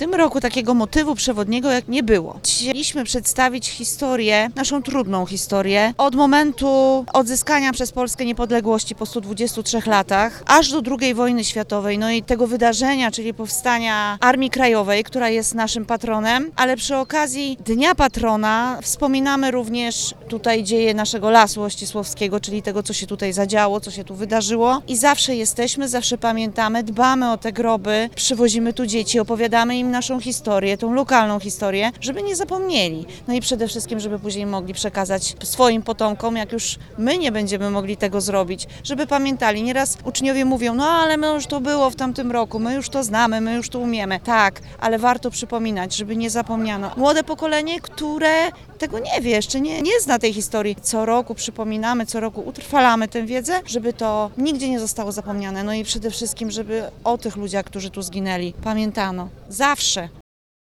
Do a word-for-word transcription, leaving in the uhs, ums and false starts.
tym roku takiego motywu przewodniego jak nie było. Chcieliśmy przedstawić historię, naszą trudną historię, od momentu odzyskania przez Polskę niepodległości po stu dwudziestu trzech latach, aż do drugiej wojny światowej, no i tego wydarzenia, czyli powstania Armii Krajowej, która jest naszym patronem, ale przy okazji Dnia Patrona wspominamy również tutaj dzieje naszego Lasu Ościsłowskiego, czyli tego, co się tutaj zadziało, co się tu wydarzyło i zawsze jesteśmy, zawsze pamiętamy, dbamy o te groby, przywozimy tu dzieci, opowiadamy im naszą historię, tą lokalną historię, żeby nie zapomnieli. No i przede wszystkim, żeby później mogli przekazać swoim potomkom, jak już my nie będziemy mogli tego zrobić, żeby pamiętali. Nieraz uczniowie mówią, no ale my już to było w tamtym roku, my już to znamy, my już to umiemy. Tak, ale warto przypominać, żeby nie zapomniano. Młode pokolenie, które tego nie wie, jeszcze nie, nie zna tej historii. Co roku przypominamy, co roku utrwalamy tę wiedzę, żeby to nigdzie nie zostało zapomniane. No i przede wszystkim, żeby o tych ludziach, którzy tu zginęli, pamiętano. Zawsze.